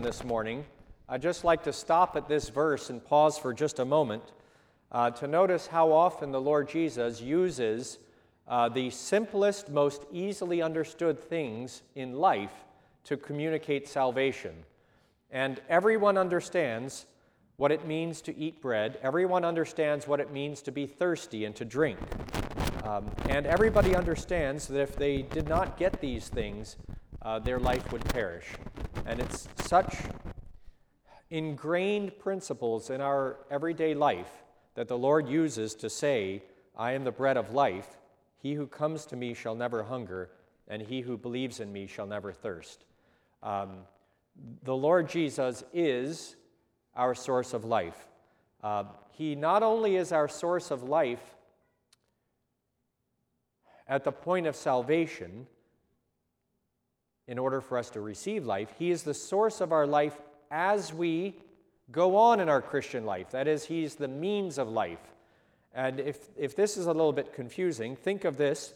this morning, I'd just like to stop at this verse and pause for just a moment to notice how often the Lord Jesus uses the simplest, most easily understood things in life to communicate salvation. And everyone understands what it means to eat bread. Everyone understands what it means to be thirsty and to drink. And everybody understands that if they did not get these things, their life would perish. And it's such ingrained principles in our everyday life that the Lord uses to say, I am the bread of life. He who comes to me shall never hunger, and he who believes in me shall never thirst. The Lord Jesus is our source of life. He not only is our source of life at the point of salvation, in order for us to receive life, he is the source of our life as we go on in our Christian life. That is, he's the means of life. And if this is a little bit confusing, think of this.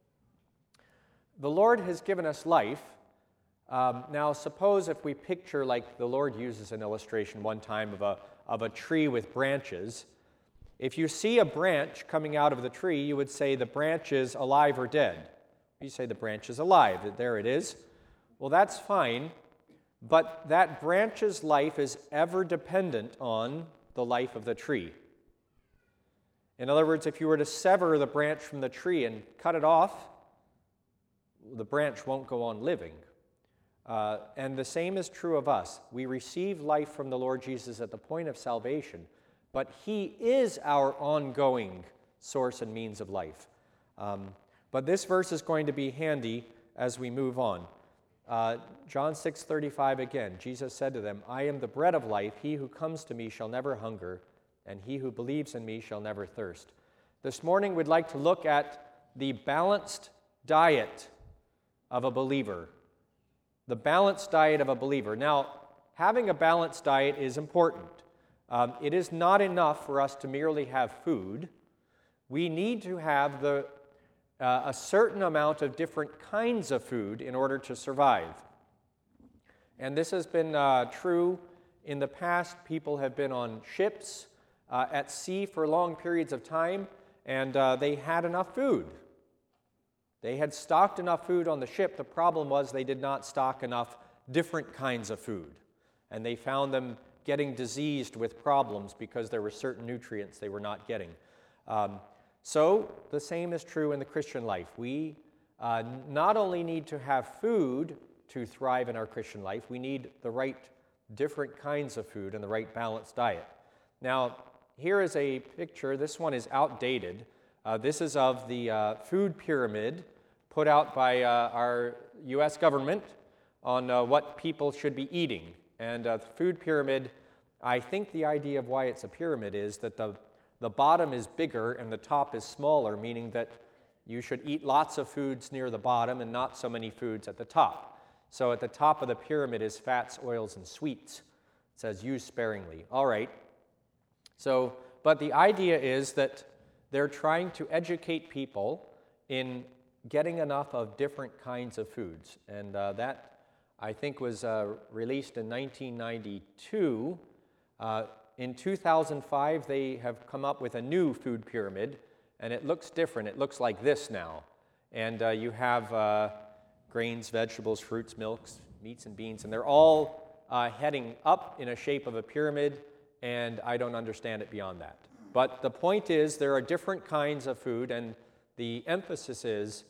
The Lord has given us life. Now, suppose if we picture, like the Lord uses an illustration one time of a tree with branches. If you see a branch coming out of the tree, you would say the branch is alive or dead. You say the branch is alive. There it is. Well, that's fine, but that branch's life is ever dependent on the life of the tree. In other words, if you were to sever the branch from the tree and cut it off, the branch won't go on living. And the same is true of us. We receive life from the Lord Jesus at the point of salvation, but he is our ongoing source and means of life. But this verse is going to be handy as we move on. John 6:35 again, Jesus said to them, I am the bread of life. He who comes to me shall never hunger, and he who believes in me shall never thirst. This morning we'd like to look at the balanced diet of a believer. The balanced diet of a believer. Now, having a balanced diet is important. It is not enough for us to merely have food. We need to have a certain amount of different kinds of food in order to survive. And this has been true in the past. People have been on ships at sea for long periods of time, and they had enough food. They had stocked enough food on the ship. The problem was they did not stock enough different kinds of food. And they found them getting diseased with problems because there were certain nutrients they were not getting. So the same is true in the Christian life. We not only need to have food to thrive in our Christian life, we need the right different kinds of food and the right balanced diet. Now, here is a picture. This one is outdated. This is of the food pyramid put out by our U.S. government on what people should be eating. And the food pyramid, I think the idea of why it's a pyramid is that the bottom is bigger and the top is smaller, meaning that you should eat lots of foods near the bottom and not so many foods at the top. So at the top of the pyramid is fats, oils, and sweets. It says use sparingly. All right. So, but the idea is that they're trying to educate people in getting enough of different kinds of foods. And that, I think, was released in 1992. In 2005, they have come up with a new food pyramid, and it looks different. It looks like this now. And you have grains, vegetables, fruits, milks, meats, and beans, and they're all heading up in a shape of a pyramid, and I don't understand it beyond that. But the point is, there are different kinds of food, and the emphasis is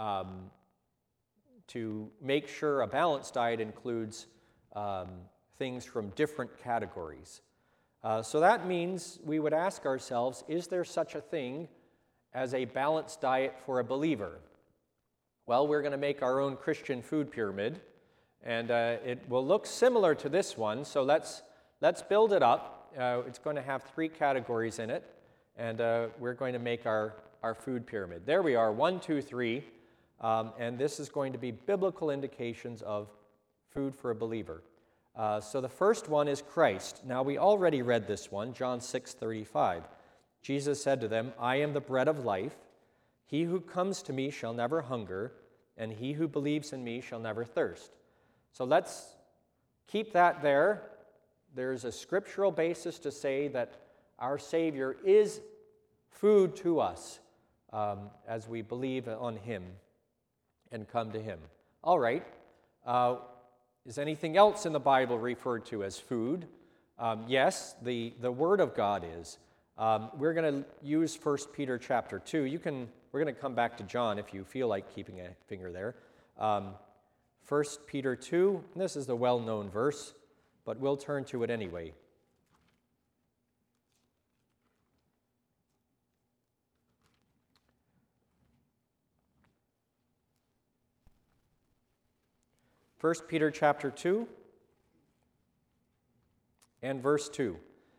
to make sure a balanced diet includes things from different categories. So that means we would ask ourselves, is there such a thing as a balanced diet for a believer? Well, we're going to make our own Christian food pyramid, and it will look similar to this one, so let's build it up. It's going to have 3 categories in it, and we're going to make our food pyramid. There we are, 1, 2, 3, and this is going to be biblical indications of food for a believer. So the first one is Christ. Now, we already read this one, John 6:35. Jesus said to them, I am the bread of life. He who comes to me shall never hunger, and he who believes in me shall never thirst. So let's keep that there. There's a scriptural basis to say that our Savior is food to us as we believe on Him and come to Him. All right. Is anything else in the Bible referred to as food? Yes, the Word of God is. We're going to use 1 Peter chapter 2. We're going to come back to John if you feel like keeping a finger there. 1 Peter 2, and this is the well-known verse, but we'll turn to it anyway. First Peter chapter 2 and verse 2.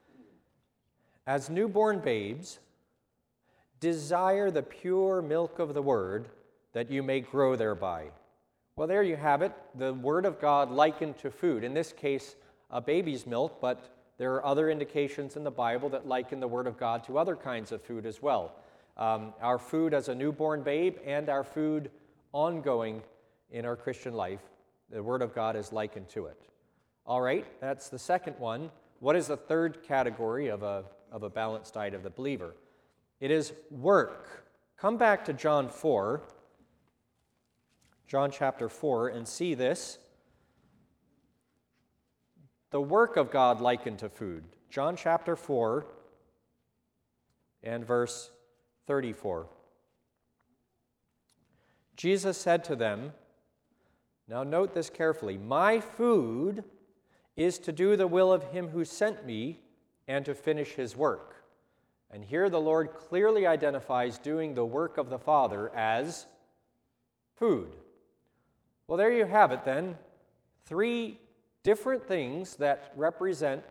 As newborn babes, desire the pure milk of the word, that you may grow thereby. Well, there you have it, the Word of God likened to food. In this case, a baby's milk, but there are other indications in the Bible that liken the Word of God to other kinds of food as well. Our food as a newborn babe and our food ongoing in our Christian life, the Word of God is likened to it. All right, that's the second one. What is the third category of a balanced diet of the believer? It is work. Come back to John 4. John chapter 4, and see this. The work of God likened to food. John chapter 4 and verse 34. Jesus said to them, now note this carefully, my food is to do the will of him who sent me and to finish his work. And here the Lord clearly identifies doing the work of the Father as food. Well, there you have it then. 3 different things that represent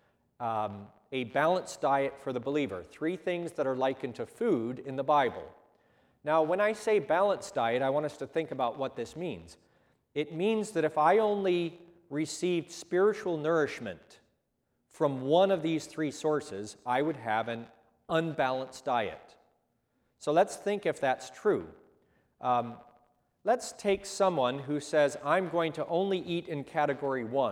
a balanced diet for the believer. 3 things that are likened to food in the Bible. Now, when I say balanced diet, I want us to think about what this means. It means that if I only received spiritual nourishment from one of these 3 sources, I would have an unbalanced diet. So let's think if that's true. Let's take someone who says, I'm going to only eat in category 1.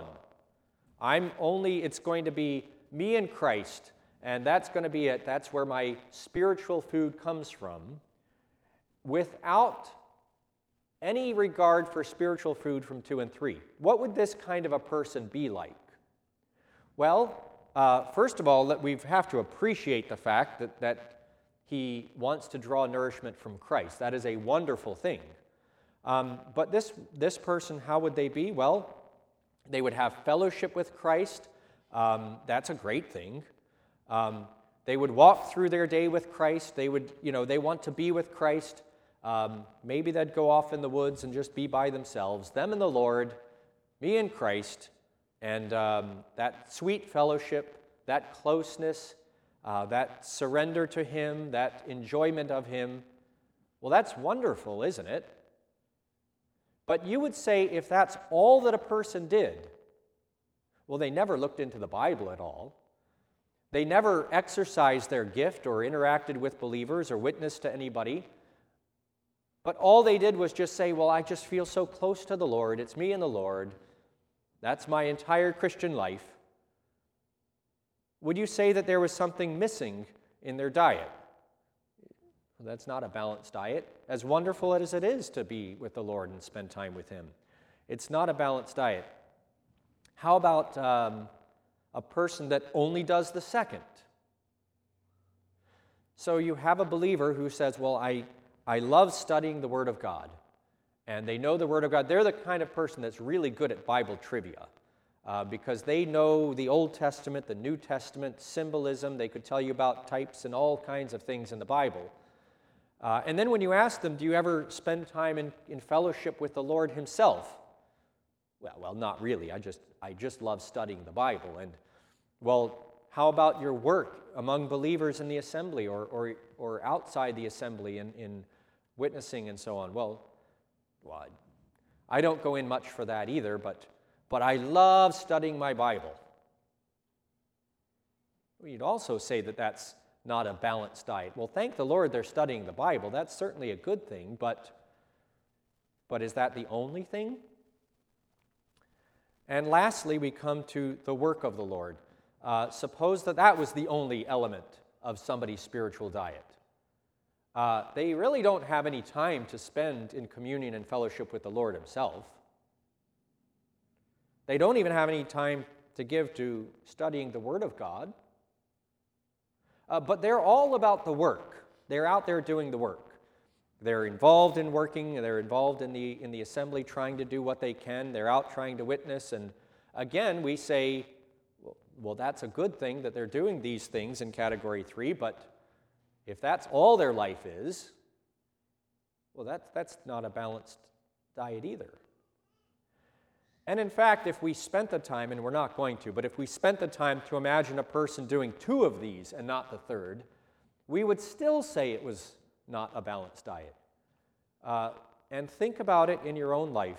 It's going to be me and Christ, and that's going to be it. That's where my spiritual food comes from, without any regard for spiritual food from 2 and 3. What would this kind of a person be like? Well, first of all, we have to appreciate the fact that he wants to draw nourishment from Christ. That is a wonderful thing. But this person, how would they be? Well, they would have fellowship with Christ. That's a great thing. They would walk through their day with Christ. They want to be with Christ. Maybe they'd go off in the woods and just be by themselves, them and the Lord, me and Christ, and that sweet fellowship, that closeness, that surrender to Him, that enjoyment of Him. Well, that's wonderful, isn't it? But you would say if that's all that a person did, well, they never looked into the Bible at all. They never exercised their gift or interacted with believers or witnessed to anybody. But all they did was just say, well, I just feel so close to the Lord. It's me and the Lord. That's my entire Christian life. Would you say that there was something missing in their diet? Well, that's not a balanced diet. As wonderful as it is to be with the Lord and spend time with Him, it's not a balanced diet. How about a person that only does the second? So you have a believer who says, well, I love studying the Word of God, and they know the Word of God. They're the kind of person that's really good at Bible trivia because they know the Old Testament, the New Testament, symbolism. They could tell you about types and all kinds of things in the Bible. And then when you ask them, do you ever spend time in fellowship with the Lord Himself? Well, not really. I just love studying the Bible. And, well, how about your work among believers in the assembly or outside the assembly in witnessing and so on? Well, I don't go in much for that either, but I love studying my Bible. You'd also say that that's not a balanced diet. Well, thank the Lord they're studying the Bible. That's certainly a good thing, but is that the only thing? And lastly, we come to the work of the Lord. Suppose that was the only element of somebody's spiritual diet. They really don't have any time to spend in communion and fellowship with the Lord himself. They don't even have any time to give to studying the Word of God. But they're all about the work. They're out there doing the work. They're involved in working. They're involved in the assembly, trying to do what they can. They're out trying to witness. And again, we say, well, that's a good thing that they're doing these things in category 3, but if that's all their life is, well, that's not a balanced diet either. And in fact, if we spent the time, and we're not going to, but if we spent the time to imagine a person doing 2 of these and not the third, we would still say it was not a balanced diet. And think about it in your own life.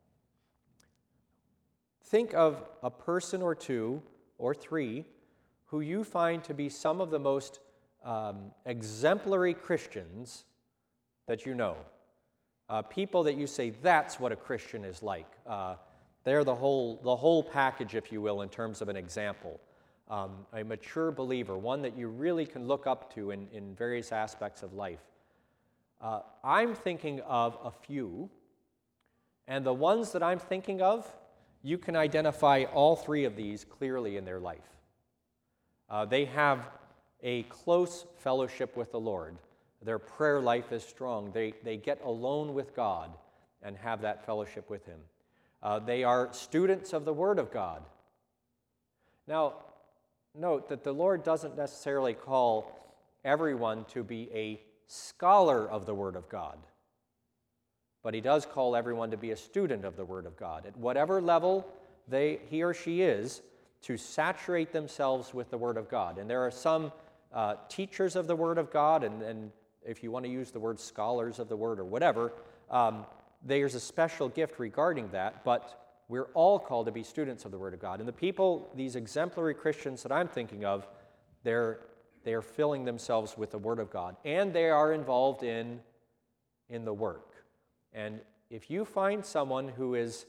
Think of a person or 2 or 3 who you find to be some of the most exemplary Christians that you know. People that you say, that's what a Christian is like. They're the whole package, if you will, in terms of an example. A mature believer, one that you really can look up to in various aspects of life. I'm thinking of a few, and the ones that I'm thinking of, you can identify all 3 of these clearly in their life. They have a close fellowship with the Lord. Their prayer life is strong. They get alone with God and have that fellowship with Him. They are students of the Word of God. Now, note that the Lord doesn't necessarily call everyone to be a scholar of the Word of God, but He does call everyone to be a student of the Word of God. At whatever level he or she is, to saturate themselves with the Word of God. And there are some teachers of the Word of God, and if you want to use the word scholars of the Word or whatever, there's a special gift regarding that, but we're all called to be students of the Word of God. And the people, these exemplary Christians that I'm thinking of, they are filling themselves with the Word of God, and they are involved in the work. And if you find someone who is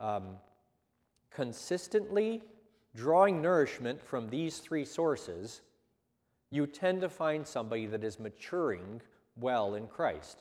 consistently drawing nourishment from these 3 sources, you tend to find somebody that is maturing well in Christ.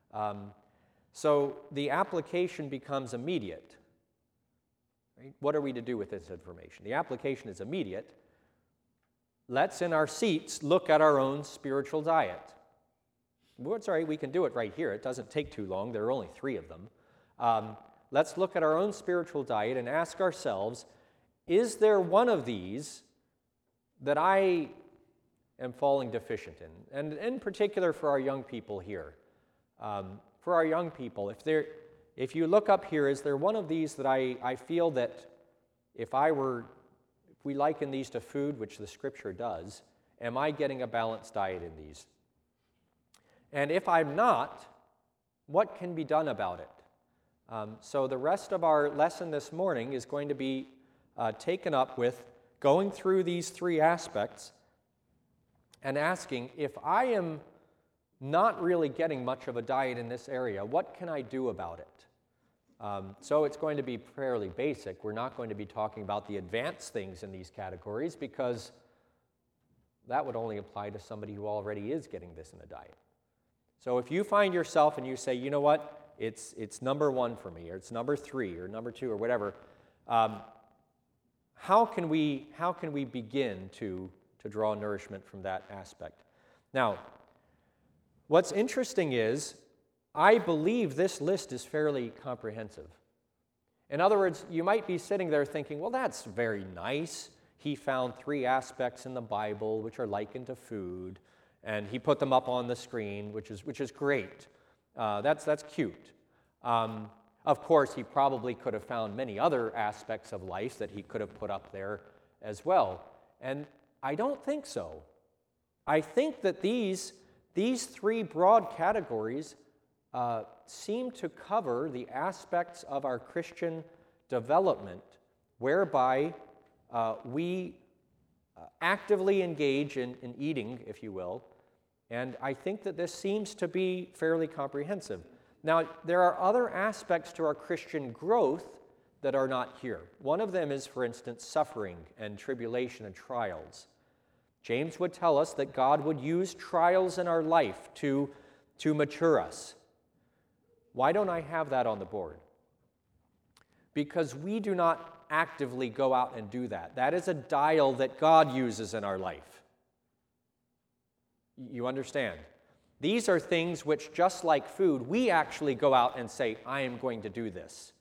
So the application becomes immediate. Right? What are we to do with this information? The application is immediate. Let's, in our seats, look at our own spiritual diet. Well, it's all right, we can do it right here. It doesn't take too long. There are only 3 of them. Let's look at our own spiritual diet and ask ourselves, is there one of these that I am falling deficient in? And in particular for our young people here. For our young people, if you look up here, is there one of these that I feel that if we liken these to food, which the Scripture does, am I getting a balanced diet in these? And if I'm not, what can be done about it? So the rest of our lesson this morning is going to be taken up with going through these 3 aspects and asking, if I am not really getting much of a diet in this area, what can I do about it? So it's going to be fairly basic. We're not going to be talking about the advanced things in these categories because that would only apply to somebody who already is getting this in the diet. So if you find yourself and you say, you know what, it's number 1 for me, or it's number 3, or number 2, or whatever, how can we begin to draw nourishment from that aspect? Now, what's interesting is, I believe this list is fairly comprehensive. In other words, you might be sitting there thinking, well, that's very nice. He found 3 aspects in the Bible which are likened to food, and he put them up on the screen, which is great. That's cute. Of course, he probably could have found many other aspects of life that he could have put up there as well. And I don't think so. I think that these 3 broad categories seem to cover the aspects of our Christian development whereby we actively engage in eating, if you will, and I think that this seems to be fairly comprehensive. Now, there are other aspects to our Christian growth that are not here. One of them is, for instance, suffering and tribulation and trials. James would tell us that God would use trials in our life to mature us. Why don't I have that on the board? Because we do not actively go out and do that. That is a dial that God uses in our life. You understand? These are things which, just like food, we actually go out and say, I am going to do this.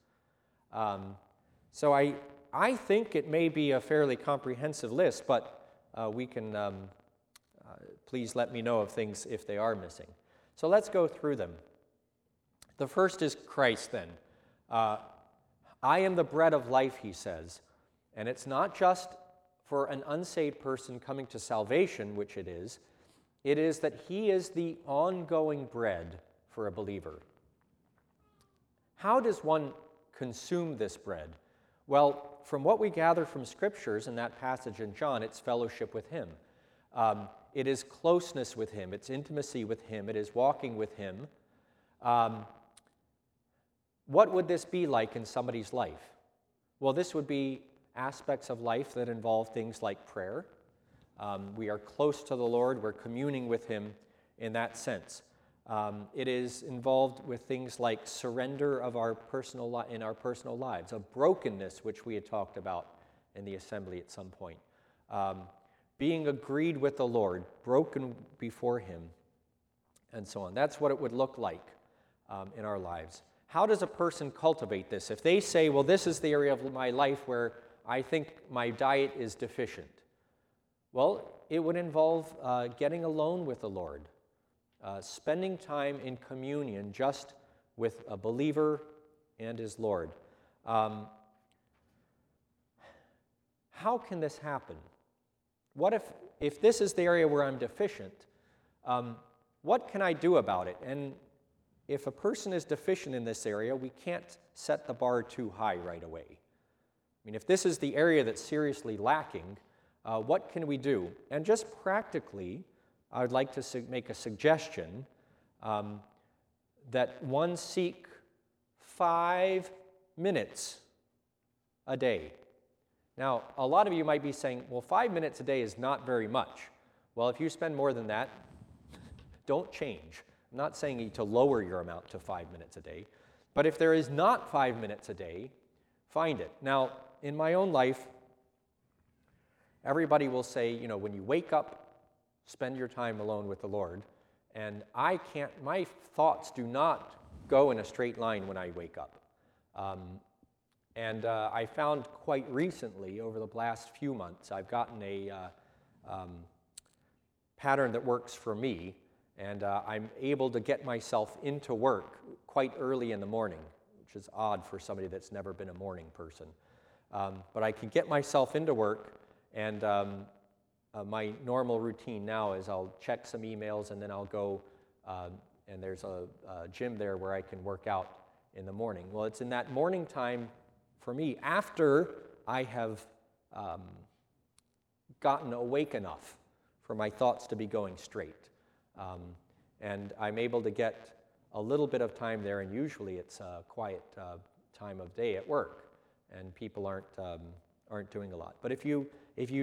So I think it may be a fairly comprehensive list, but we can, please let me know of things if they are missing. So let's go through them. The first is Christ then. I am the bread of life, he says. And it's not just for an unsaved person coming to salvation, which it is that he is the ongoing bread for a believer. How does one consume this bread? Well, from what we gather from scriptures in that passage in John, it's fellowship with him. It is closeness with him. It's intimacy with him. It is walking with him. What would this be like in somebody's life? Well, this would be aspects of life that involve things like prayer. We are close to the Lord. We're communing with him in that sense. It is involved with things like surrender of our personal in our personal lives, a brokenness, which we had talked about in the assembly at some point. Being agreed with the Lord, broken before him, and so on. That's what it would look like in our lives. How does a person cultivate this? If they say, well, this is the area of my life where I think my diet is deficient. Well, it would involve getting alone with the Lord, spending time in communion just with a believer and his Lord. How can this happen? What if this is the area where I'm deficient, what can I do about it? And if a person is deficient in this area, we can't set the bar too high right away. I mean, if this is the area that's seriously lacking, what can we do? And just practically, I would like to make a suggestion that one seek 5 minutes a day. Now, a lot of you might be saying, well, 5 minutes a day is not very much. Well, if you spend more than that, don't change. I'm not saying you to lower your amount to 5 minutes a day, but if there is not 5 minutes a day, find it. Now, in my own life, everybody will say, when you wake up, spend your time alone with the Lord. And my thoughts do not go in a straight line when I wake up. I found quite recently, over the last few months, I've gotten a pattern that works for me, and I'm able to get myself into work quite early in the morning, which is odd for somebody that's never been a morning person. But I can get myself into work, and my normal routine now is I'll check some emails, and then I'll go, and there's a gym there where I can work out in the morning. Well, it's in that morning time for me, after I have gotten awake enough for my thoughts to be going straight. And I'm able to get a little bit of time there, and usually it's a quiet time of day at work, and people aren't doing a lot. But if your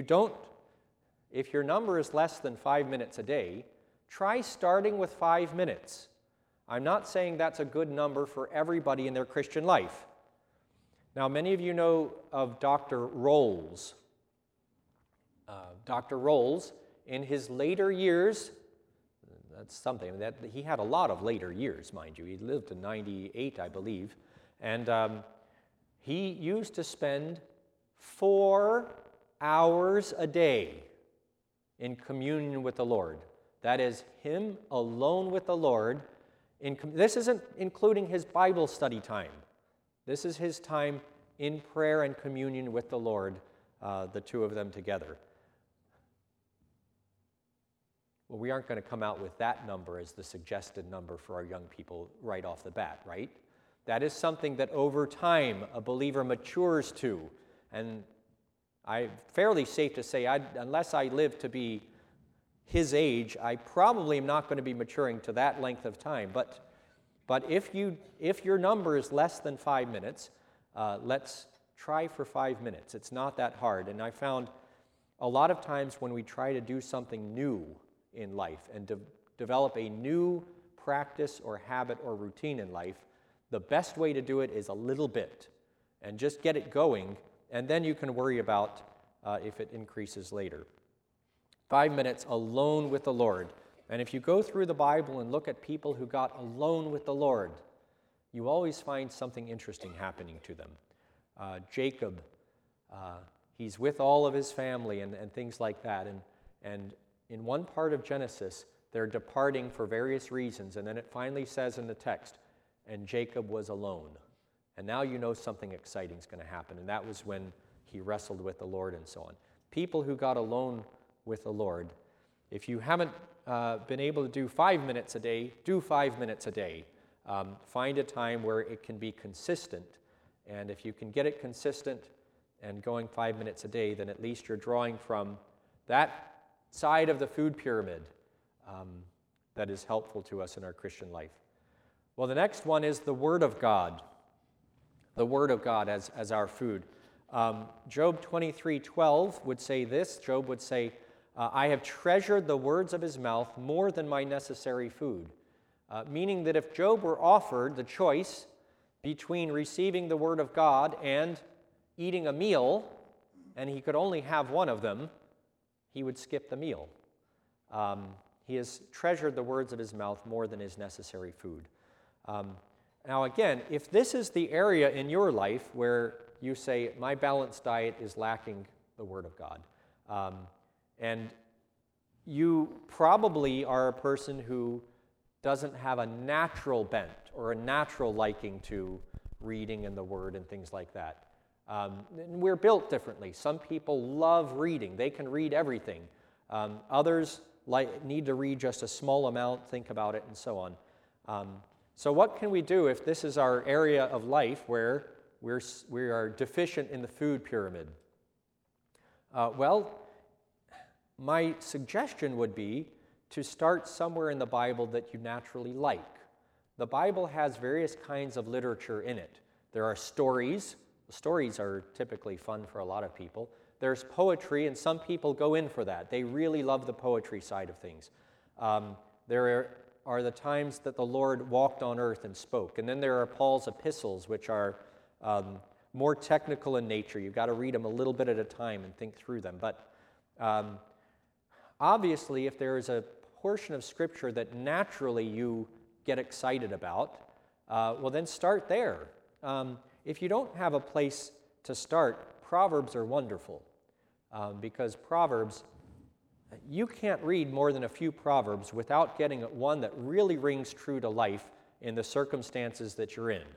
number is less than 5 minutes a day, try starting with 5 minutes. I'm not saying that's a good number for everybody in their Christian life. Now, many of you know of Dr. Rolls. Dr. Rolls, in his later years, that's something, that he had a lot of later years, mind you. He lived to 98, I believe. And he used to spend 4 hours a day in communion with the Lord. That is, him alone with the Lord. This isn't including his Bible study time. This is his time in prayer and communion with the Lord, the two of them together. Well, we aren't going to come out with that number as the suggested number for our young people right off the bat, right? That is something that over time a believer matures to. And I'm fairly safe to say, unless I live to be his age, I probably am not going to be maturing to that length of time. But if your number is less than 5 minutes, let's try for 5 minutes. It's not that hard. And I found a lot of times when we try to do something new in life and develop a new practice or habit or routine in life, the best way to do it is a little bit and just get it going, and then you can worry about if it increases later. 5 minutes alone with the Lord. And if you go through the Bible and look at people who got alone with the Lord, you always find something interesting happening to them. Jacob, he's with all of his family and things like that. And in one part of Genesis, they're departing for various reasons. And then it finally says in the text, and Jacob was alone. And now you know something exciting is going to happen. And that was when he wrestled with the Lord and so on. People who got alone with the Lord, if you haven't been able to do 5 minutes a day, do 5 minutes a day. Find a time where it can be consistent. And if you can get it consistent and going 5 minutes a day, then at least you're drawing from that side of the food pyramid that is helpful to us in our Christian life. Well, the next one is the Word of God. The Word of God as our food. Job 23:12 would say this. Job would say, I have treasured the words of his mouth more than my necessary food. Meaning that if Job were offered the choice between receiving the Word of God and eating a meal, and he could only have one of them, he would skip the meal. He has treasured the words of his mouth more than his necessary food. Now again, if this is the area in your life where you say, my balanced diet is lacking the Word of God, and you probably are a person who doesn't have a natural bent or a natural liking to reading and the Word and things like that. And we're built differently. Some people love reading. They can read everything. Others need to read just a small amount, think about it, and so on. So what can we do if this is our area of life where we are deficient in the food pyramid? Well, my suggestion would be to start somewhere in the Bible that you naturally like. The Bible has various kinds of literature in it. There are stories. Stories are typically fun for a lot of people. There's poetry, and some people go in for that. They really love the poetry side of things. There are the times that the Lord walked on earth and spoke. And then there are Paul's epistles, which are more technical in nature. You've got to read them a little bit at a time and think through them. But obviously, if there is a portion of Scripture that naturally you get excited about, well, then start there. If you don't have a place to start, Proverbs are wonderful because Proverbs, you can't read more than a few Proverbs without getting one that really rings true to life in the circumstances that you're in.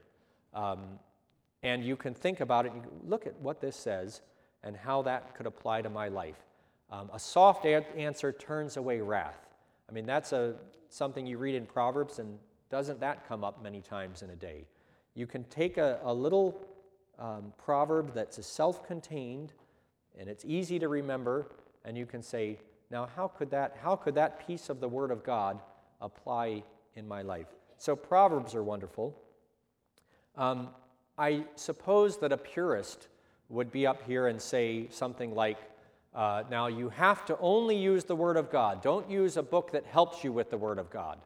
And you can think about it, and you look at what this says and how that could apply to my life. A soft answer turns away wrath. I mean, that's something you read in Proverbs, and doesn't that come up many times in a day? You can take a little proverb that's self-contained, and it's easy to remember, and you can say, now how could that piece of the Word of God apply in my life? So Proverbs are wonderful. I suppose that a purist would be up here and say something like, now you have to only use the Word of God. Don't use a book that helps you with the Word of God.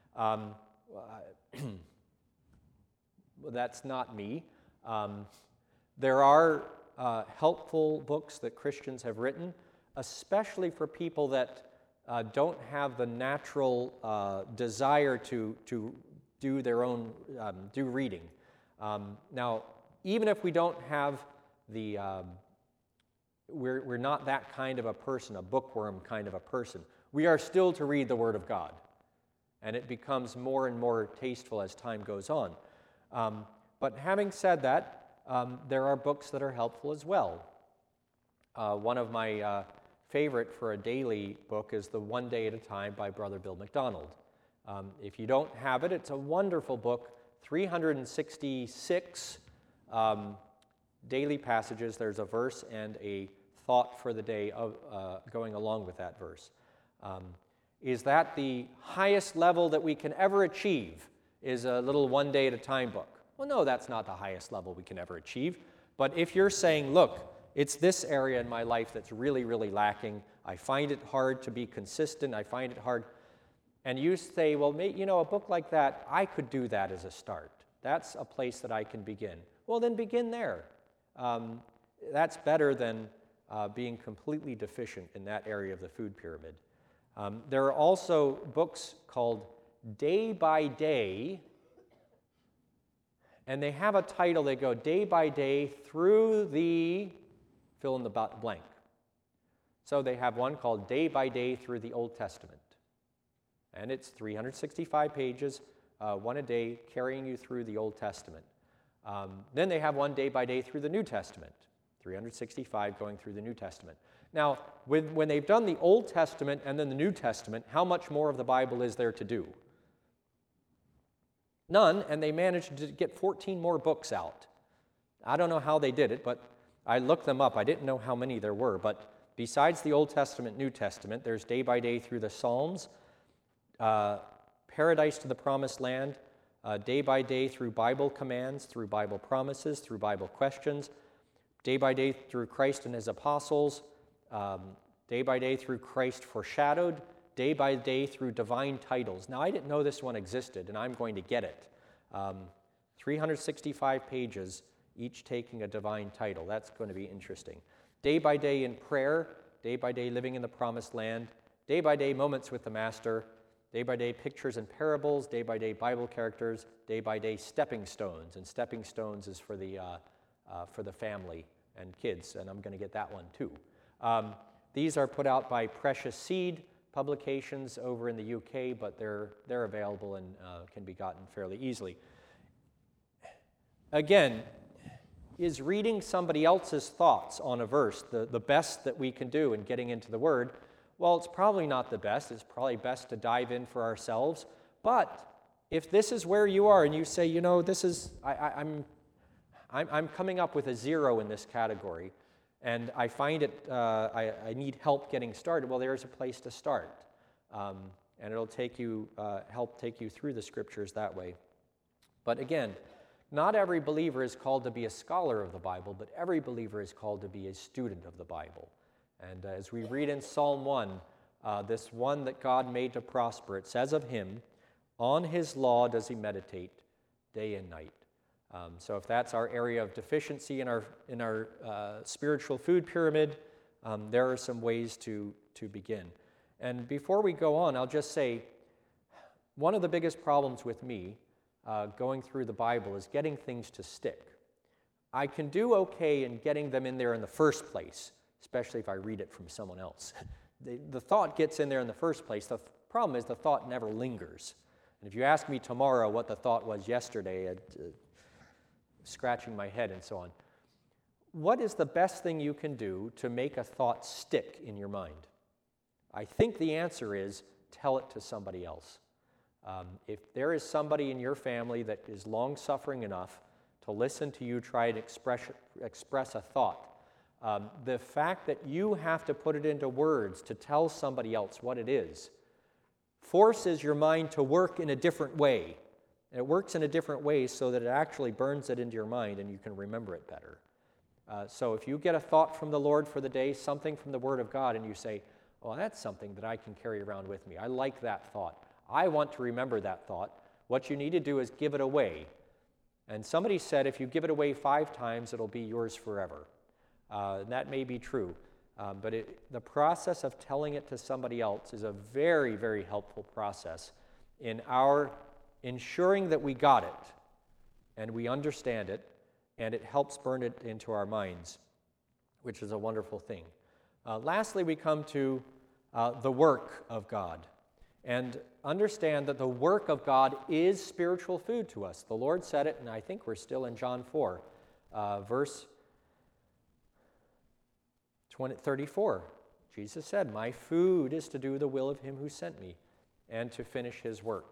Well, that's not me. There are helpful books that Christians have written, especially for people that don't have the natural desire to do their own do reading. Now, even if we don't have the we're not that kind of a person, a bookworm kind of a person, we are still to read the Word of God, and it becomes more and more tasteful as time goes on. But having said that, there are books that are helpful as well. One of my favorite for a daily book is The One Day at a Time by Brother Bill McDonald. If you don't have it, it's a wonderful book, 366 daily passages. There's a verse and a thought for the day going along with that verse. Is that the highest level that we can ever achieve is a little One Day at a Time book? Well, no, that's not the highest level we can ever achieve. But if you're saying, look, it's this area in my life that's really, really lacking, I find it hard to be consistent, I find it hard, and you say, well, a book like that, I could do that as a start. That's a place that I can begin. Well, then begin there. That's better than being completely deficient in that area of the food pyramid. There are also books called Day by Day, and they have a title. They go day by day through the fill in the blank. So they have one called Day by Day through the Old Testament. And it's 365 pages, one a day, carrying you through the Old Testament. Then they have one day by day through the New Testament, 365 going through the New Testament. Now, when they've done the Old Testament and then the New Testament, how much more of the Bible is there to do? None, and they managed to get 14 more books out. I don't know how they did it, but I looked them up. I didn't know how many there were, but besides the Old Testament, New Testament, there's day by day through the Psalms, Paradise to the Promised Land, day by day through Bible commands, through Bible promises, through Bible questions, day by day through Christ and his apostles, day by day through Christ foreshadowed, day by day through divine titles. Now, I didn't know this one existed, and I'm going to get it. 365 pages, each taking a divine title. That's going to be interesting. Day by day in prayer, day by day living in the promised land, day by day moments with the Master, day by day pictures and parables, day by day Bible characters, day by day stepping stones. And stepping stones is for the family and kids, and I'm going to get that one too. These are put out by Precious Seed publications over in the UK, but they're available and can be gotten fairly easily. Again, is reading somebody else's thoughts on a verse the best that we can do in getting into the Word? Well, it's probably not the best. It's probably best to dive in for ourselves. But if this is where you are and you say, this is, I'm coming up with a 0 in this category, and I find it, I need help getting started, well, there's a place to start. And it'll help take you through the Scriptures that way. But again, not every believer is called to be a scholar of the Bible, but every believer is called to be a student of the Bible. And as we read in Psalm 1, this one that God made to prosper, it says of him, on his law does he meditate day and night. So if that's our area of deficiency in our spiritual food pyramid, there are some ways to begin. And before we go on, I'll just say, one of the biggest problems with me going through the Bible is getting things to stick. I can do okay in getting them in there in the first place, especially if I read it from someone else. The thought gets in there in the first place. The problem is the thought never lingers. And if you ask me tomorrow what the thought was yesterday, scratching my head and so on, what is the best thing you can do to make a thought stick in your mind? I think the answer is tell it to somebody else. If there is somebody in your family that is long-suffering enough to listen to you try and express a thought, the fact that you have to put it into words to tell somebody else what it is forces your mind to work in a different way. And it works in a different way so that it actually burns it into your mind and you can remember it better. So if you get a thought from the Lord for the day, something from the Word of God, and you say, oh, that's something that I can carry around with me. I like that thought. I want to remember that thought. What you need to do is give it away. And somebody said if you give it away 5 times, it'll be yours forever. That may be true. But the process of telling it to somebody else is a very, very helpful process in our ensuring that we got it and we understand it, and it helps burn it into our minds, which is a wonderful thing. Lastly, we come to the work of God. And understand that the work of God is spiritual food to us. The Lord said it, and I think we're still in John 4, verse 34. Jesus said, my food is to do the will of him who sent me and to finish his work.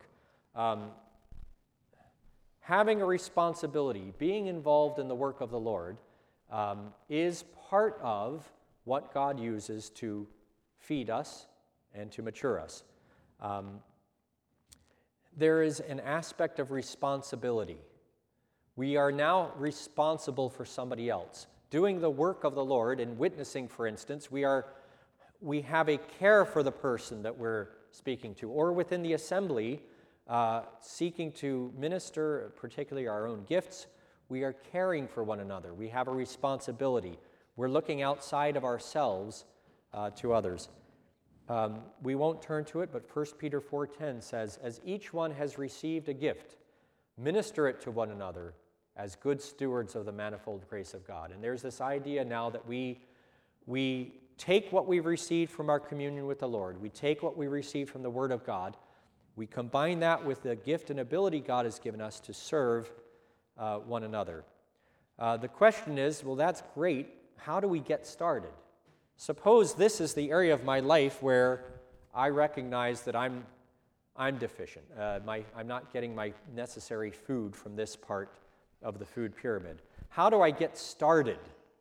Having a responsibility, being involved in the work of the Lord, is part of what God uses to feed us and to mature us. There is an aspect of responsibility We are now responsible for somebody else. Doing the work of the Lord and witnessing, for instance, we have a care for the person that we're speaking to, or within the assembly, seeking to minister, particularly our own gifts. We are caring for one another. We have a responsibility. We're looking outside of ourselves to others. We won't turn to it, but 1 Peter 4:10 says, "As each one has received a gift, minister it to one another as good stewards of the manifold grace of God." And there's this idea now that we take what we've received from our communion with the Lord, we take what we received from the Word of God, we combine that with the gift and ability God has given us to serve one another. The question is, well, that's great. How do we get started? Suppose this is the area of my life where I recognize that I'm deficient. I'm not getting my necessary food from this part of the food pyramid. How do I get started?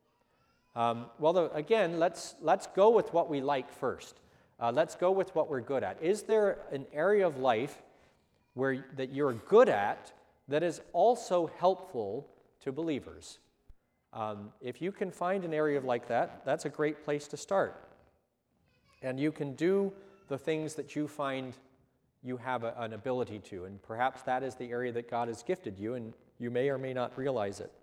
Again, let's go with what we like first. Let's go with what we're good at. Is there an area of life that you're good at that is also helpful to believers? If you can find an area like that, that's a great place to start. And you can do the things that you find you have an ability to, and perhaps that is the area that God has gifted you, and you may or may not realize it.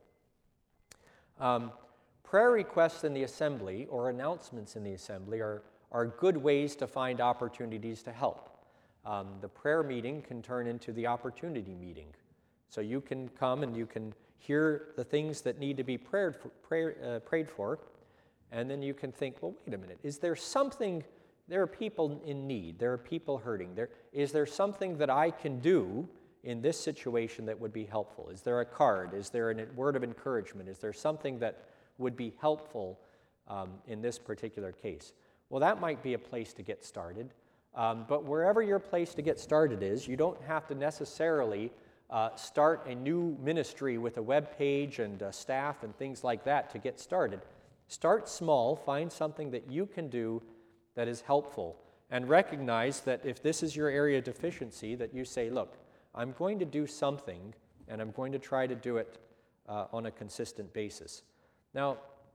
Prayer requests in the assembly or announcements in the assembly are good ways to find opportunities to help. The prayer meeting can turn into the opportunity meeting. So you can come and you can hear the things that need to be prayed for, and then you can think, well, wait a minute, is there something, there are people in need, there are people hurting, is there something that I can do in this situation that would be helpful? Is there a card? Is there a word of encouragement? Is there something that would be helpful in this particular case? Well, that might be a place to get started, but wherever your place to get started is, you don't have to necessarily start a new ministry with a web page and staff and things like that to get started. Start small, find something that you can do that is helpful, and recognize that if this is your area of deficiency, that you say, look, I'm going to do something, and I'm going to try to do it on a consistent basis. Now,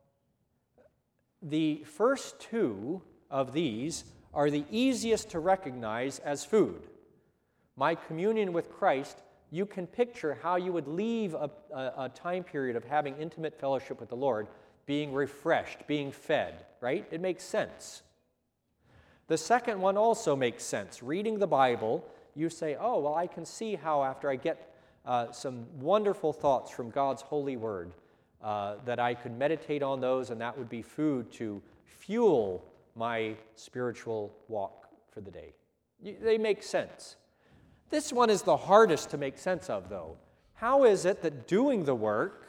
the first two of these are the easiest to recognize as food. My communion with Christ, you can picture how you would leave a time period of having intimate fellowship with the Lord, being refreshed, being fed, right? It makes sense. The second one also makes sense. Reading the Bible, you say, oh, well, I can see how after I get some wonderful thoughts from God's holy word, that I could meditate on those, and that would be food to fuel my spiritual walk for the day. They make sense. This one is the hardest to make sense of, though. How is it that doing the work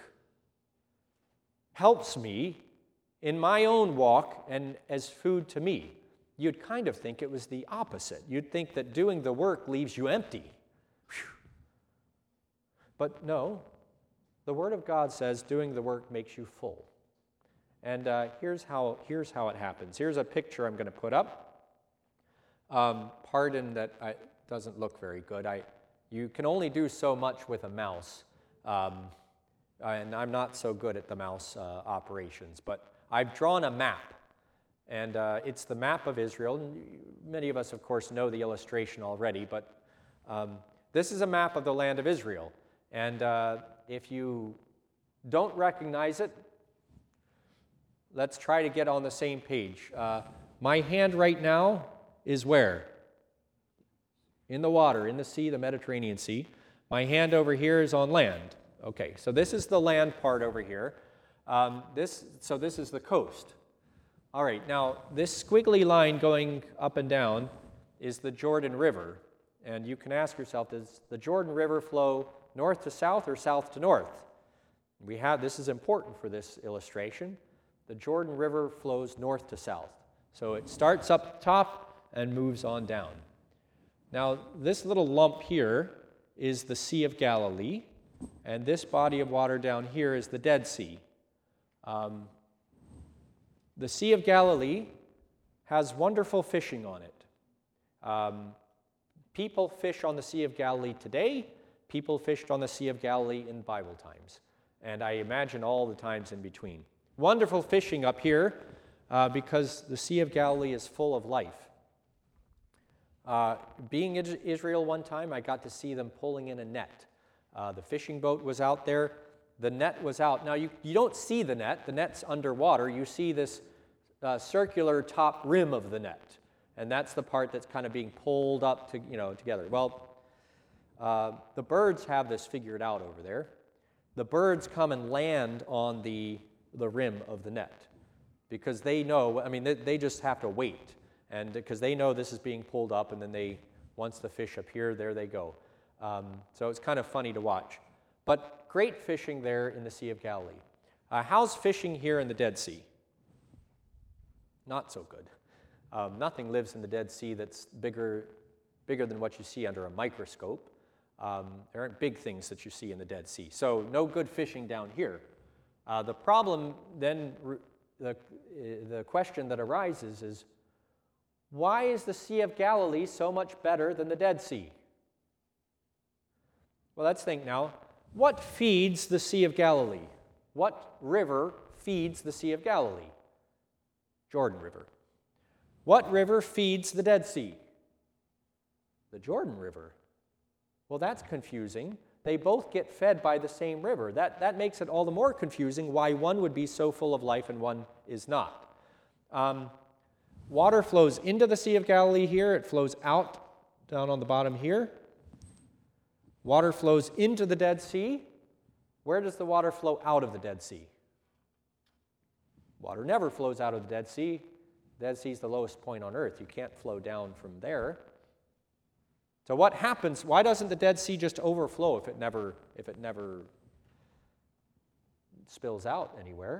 helps me in my own walk and as food to me? You'd kind of think it was the opposite. You'd think that doing the work leaves you empty. Whew. But no, the Word of God says doing the work makes you full. And here's how it happens. Here's a picture I'm going to put up. Pardon that it doesn't look very good. You can only do so much with a mouse, and I'm not so good at the mouse operations. But I've drawn a map, and it's the map of Israel. Many of us, of course, know the illustration already, but this is a map of the land of Israel. And if you don't recognize it, let's try to get on the same page. My hand right now is where? In the water, in the sea, the Mediterranean Sea. My hand over here is on land. Okay, so this is the land part over here. This is the coast. All right, now this squiggly line going up and down is the Jordan River. And you can ask yourself, does the Jordan River flow north to south or south to north? This is important for this illustration. The Jordan River flows north to south. So it starts up top and moves on down. Now, this little lump here is the Sea of Galilee, and this body of water down here is the Dead Sea. The Sea of Galilee has wonderful fishing on it. People fish on the Sea of Galilee today. people fished on the Sea of Galilee in Bible times. And I imagine all the times in between. Wonderful fishing up here because the Sea of Galilee is full of life. Being in Israel one time, I got to see them pulling in a net. The fishing boat was out there. The net was out. Now, you don't see the net. The net's underwater. You see this circular top rim of the net. And that's the part that's kind of being pulled up to, together. Well, the birds have this figured out over there. The birds come and land on the rim of the net because they know, they just have to wait. And because they know this is being pulled up, and then once the fish appear, there they go. So it's kind of funny to watch. But great fishing there in the Sea of Galilee. How's fishing here in the Dead Sea? Not so good. Nothing lives in the Dead Sea that's bigger than what you see under a microscope. There aren't big things that you see in the Dead Sea. So no good fishing down here. The problem then, the question that arises is, why is the Sea of Galilee so much better than the Dead Sea? Well, let's think now. What feeds the Sea of Galilee? What river feeds the Sea of Galilee? Jordan River. What river feeds the Dead Sea? The Jordan River. Well, that's confusing. They both get fed by the same river. That makes it all the more confusing why one would be so full of life and one is not. Water flows into the Sea of Galilee here. It flows out down on the bottom here. Water flows into the Dead Sea. Where does the water flow out of the Dead Sea? Water never flows out of the Dead Sea. The Dead Sea is the lowest point on earth. You can't flow down from there. So what happens? Why doesn't the Dead Sea just overflow if it never spills out anywhere?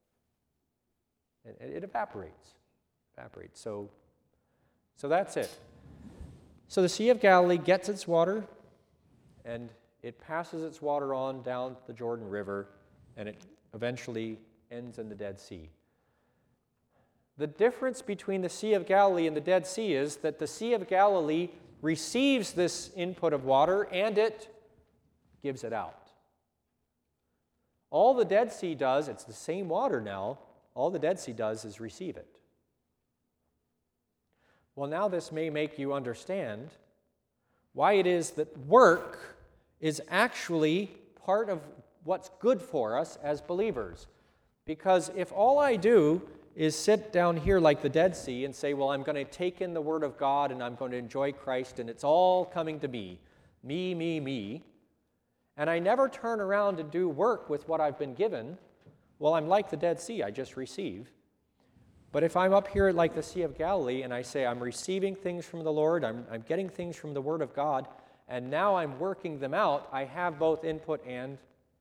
It evaporates. So that's it. So the Sea of Galilee gets its water, and it passes its water on down the Jordan River, and it eventually ends in the Dead Sea. The difference between the Sea of Galilee and the Dead Sea is that the Sea of Galilee receives this input of water and it gives it out. All the Dead Sea does, it's the same water now, all the Dead Sea does is receive it. Well, now this may make you understand why it is that work is actually part of what's good for us as believers. Because if all I do is sit down here like the Dead Sea and say, well, I'm going to take in the Word of God and I'm going to enjoy Christ and it's all coming to me, me, and I never turn around to do work with what I've been given, well, I'm like the Dead Sea, I just receive. But if I'm up here like the Sea of Galilee and I say I'm receiving things from the Lord, I'm getting things from the Word of God, and now I'm working them out, I have both input and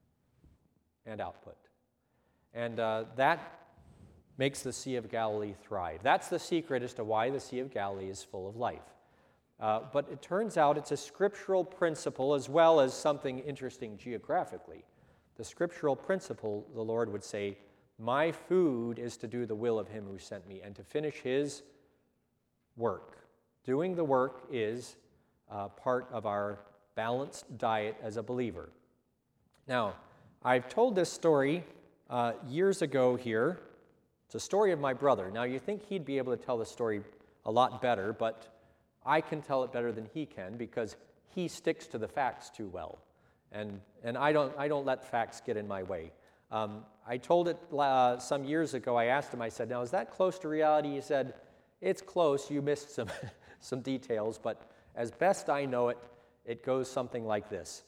output. And that makes the Sea of Galilee thrive. That's the secret as to why the Sea of Galilee is full of life. But it turns out it's a scriptural principle as well as something interesting geographically. The scriptural principle, the Lord would say, my food is to do the will of him who sent me and to finish his work. Doing the work is part of our balanced diet as a believer. Now, I've told this story years ago here. It's a story of my brother. Now, you think he'd be able to tell the story a lot better, but I can tell it better than he can because he sticks to the facts too well. And I don't let facts get in my way. I told it some years ago. I asked him, I said, now, is that close to reality? He said, it's close. You missed some details, but as best I know it, it goes something like this.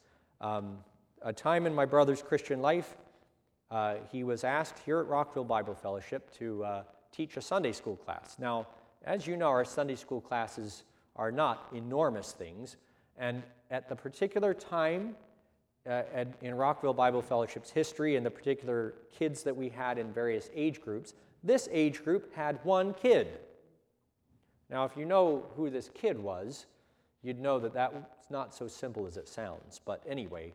A time in my brother's Christian life, he was asked here at Rockville Bible Fellowship to teach a Sunday school class. Now, as you know, our Sunday school classes are not enormous things, and at the particular time in Rockville Bible Fellowship's history and the particular kids that we had in various age groups, this age group had one kid. Now, if you know who this kid was, you'd know that that's not so simple as it sounds. But anyway,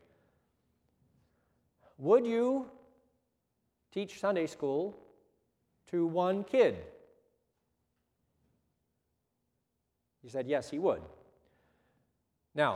would you teach Sunday school to one kid? He said, yes, he would. Now,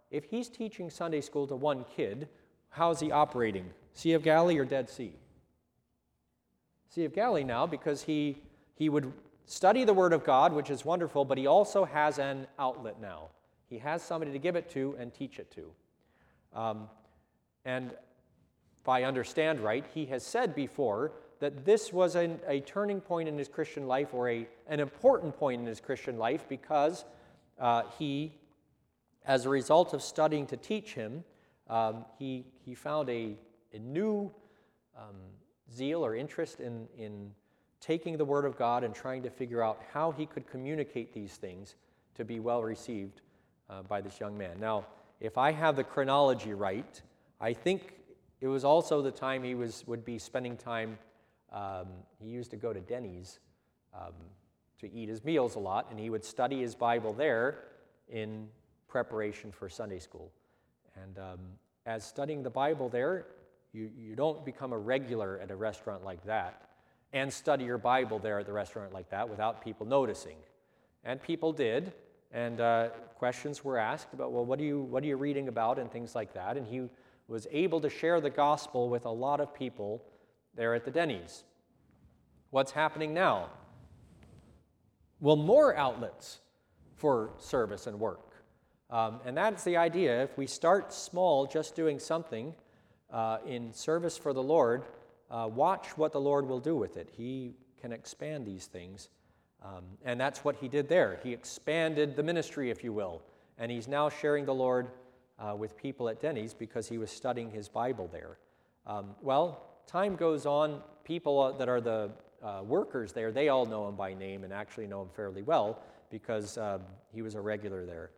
if he's teaching Sunday school to one kid, how's he operating? Sea of Galilee or Dead Sea? Sea of Galilee now, because he would study the Word of God, which is wonderful, but he also has an outlet now. He has somebody to give it to and teach it to. And if I understand right, he has said before that this was a turning point in his Christian life, or an important point in his Christian life, because he, as a result of studying to teach him, he found a new zeal or interest in taking the Word of God and trying to figure out how he could communicate these things to be well received by this young man. Now, if I have the chronology right, I think it was also the time he would be spending time. He used to go to Denny's to eat his meals a lot, and he would study his Bible there in preparation for Sunday school. And as studying the Bible there, you don't become a regular at a restaurant like that and study your Bible there at the restaurant like that without people noticing. And people did, and questions were asked about, well, what are you reading about, and things like that. And he was able to share the gospel with a lot of people there at the Denny's. What's happening now? Well, more outlets for service and work. And that's the idea. If we start small, just doing something in service for the Lord, watch what the Lord will do with it. He can expand these things. And that's what he did there. He expanded the ministry, if you will. And he's now sharing the Lord with people at Denny's because he was studying his Bible there. Well, time goes on. People that are the workers there, they all know him by name and actually know him fairly well because he was a regular there.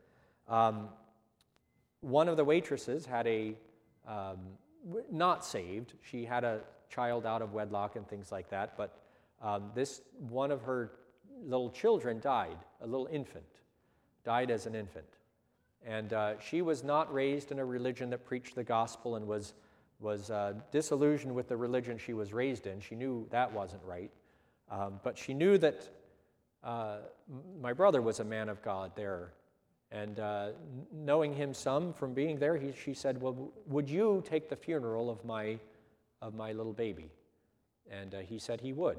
One of the waitresses had not saved. She had a child out of wedlock and things like that, but one of her little children died, a little infant, died as an infant. And she was not raised in a religion that preached the gospel and was disillusioned with the religion she was raised in. She knew that wasn't right. But she knew that my brother was a man of God there. And knowing him some from being there, she said, well, would you take the funeral of my little baby? And he said he would.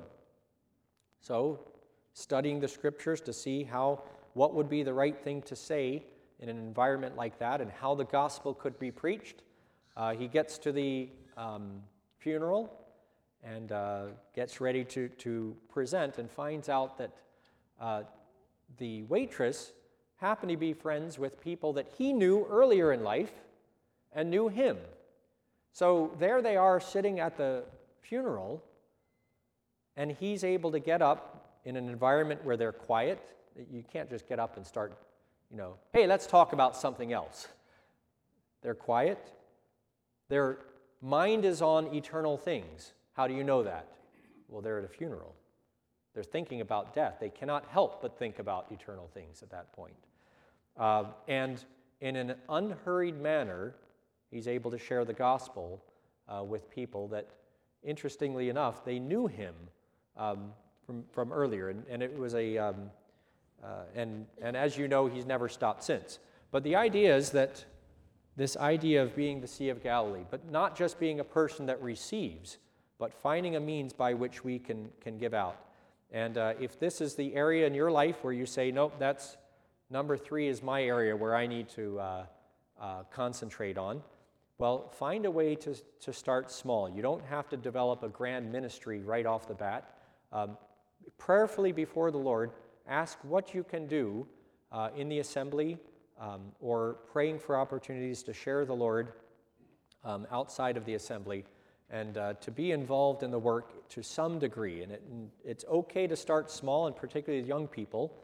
So, studying the scriptures to see what would be the right thing to say in an environment like that and how the gospel could be preached, he gets to the funeral and gets ready to present and finds out that the waitress happened to be friends with people that he knew earlier in life and knew him. So there they are sitting at the funeral, and he's able to get up in an environment where they're quiet. You can't just get up and start, hey, let's talk about something else. They're quiet. Their mind is on eternal things. How do you know that? Well, they're at a funeral. They're thinking about death. They cannot help but think about eternal things at that point. And in an unhurried manner, he's able to share the gospel with people that, interestingly enough, they knew him from earlier. And it was and as you know, he's never stopped since. But the idea is that this idea of being the Sea of Galilee, but not just being a person that receives, but finding a means by which we can give out. And if this is the area in your life where you say, nope, that's number 3 is my area where I need to concentrate on, well, find a way to start small. You don't have to develop a grand ministry right off the bat. Prayerfully before the Lord, ask what you can do in the assembly or praying for opportunities to share the Lord outside of the assembly and to be involved in the work to some degree. And it's okay to start small, and particularly young people.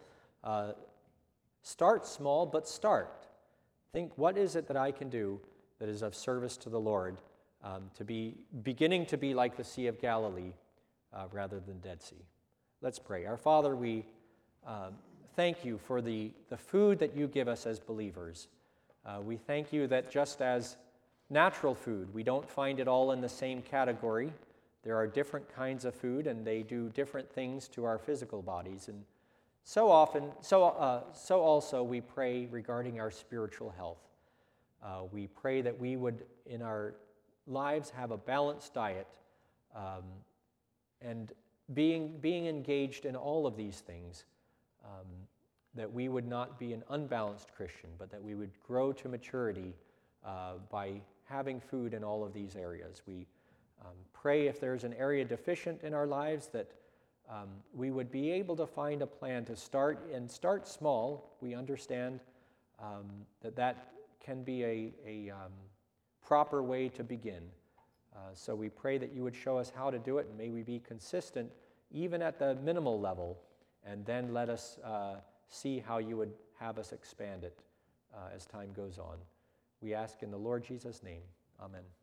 Start small, but start. Think, what is it that I can do that is of service to the Lord to be beginning to be like the Sea of Galilee rather than Dead Sea? Let's pray. Our Father, we thank you for the food that you give us as believers. We thank you that just as natural food, we don't find it all in the same category. There are different kinds of food, and they do different things to our physical bodies. And so also we pray regarding our spiritual health. We pray that we would, in our lives, have a balanced diet, and being engaged in all of these things, that we would not be an unbalanced Christian, but that we would grow to maturity by having food in all of these areas. We pray if there's an area deficient in our lives that we would be able to find a plan to start small. We understand that can be a proper way to begin. So we pray that you would show us how to do it, and may we be consistent even at the minimal level, and then let us see how you would have us expand it as time goes on. We ask in the Lord Jesus' name. Amen.